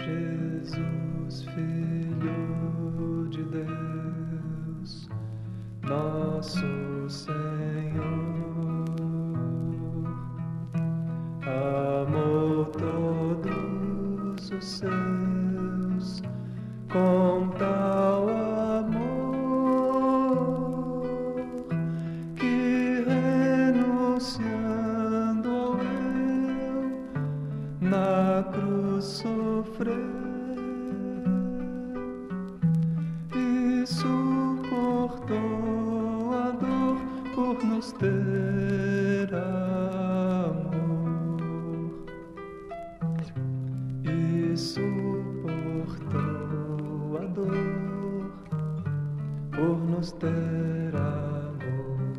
Jesus, Filho de Deus, nosso Senhor, amou todos os seus com tal amor que, renunciando ao eu, na cruz sofreu e suportou a dor por nos ter amor, e suportou a dor por nos ter amor.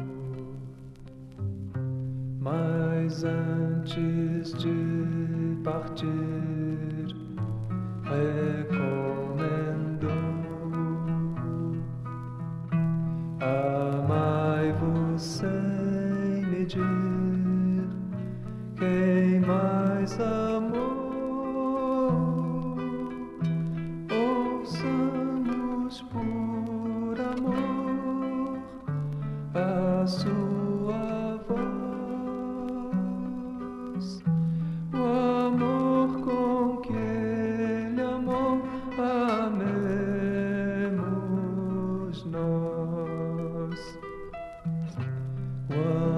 Mas antes de partir, recomendou: amai-vos sem medir. Quem mais amou, ouçamos por amor a sua voz, o amor com que ele amou, amemos nós.